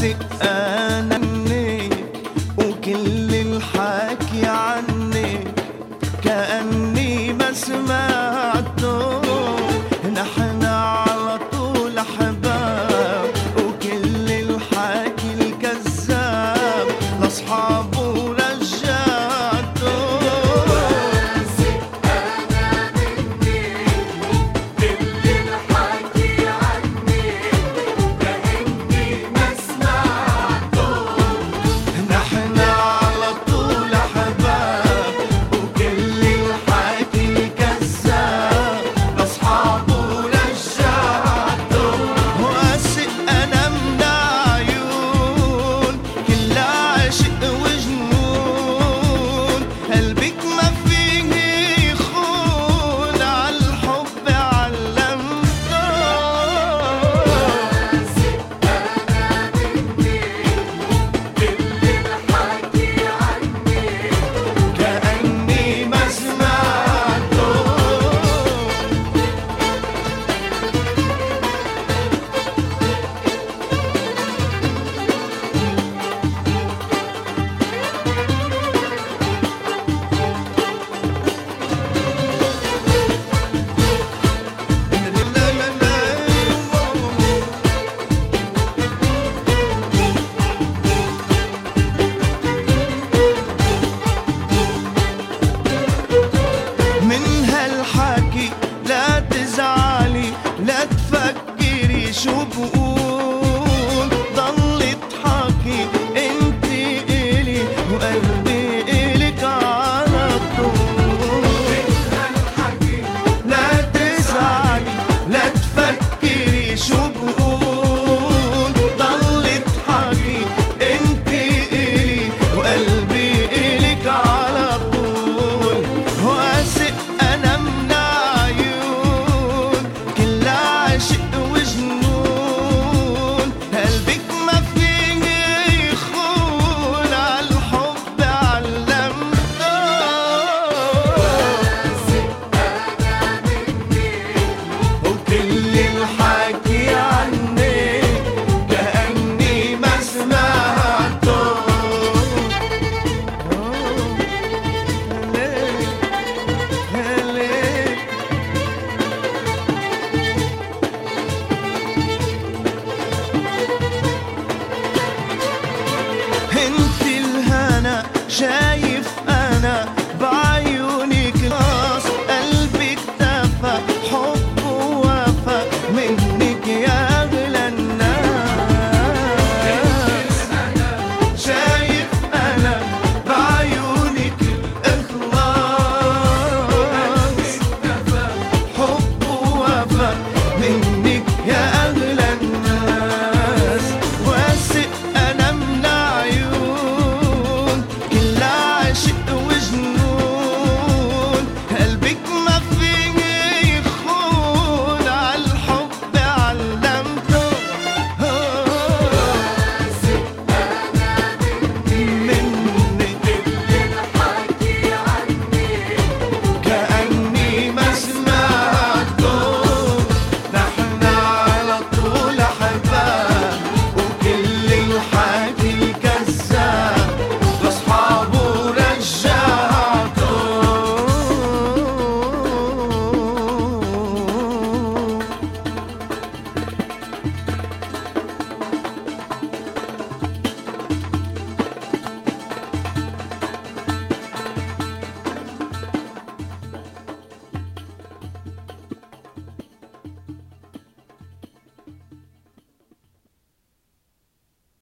واسق انا مني وكل الحكي عني كأني ما سمعته. نحن على طول احباب وكل الحكي الكذاب لاصحابه لا تفكري شو بقول، ضلي اضحكي انتي الي وقلبي الك على طول. لا تزعلي لا تفكري شو بقول، ضلي اضحكي انتي الي وقلبي الك على طول. واثق انا من عيون كل عاشق وجنون، قلبك ما فيه يخون عالحب علمته. وكل الحكي عني كأني ما سمعته. انت الهنا شايف انا بعيونك راس قلبي اكتفى حب ووفى منك يا اغلى الناس. شايف انا بعيونك الاخلاص حب ووفى منك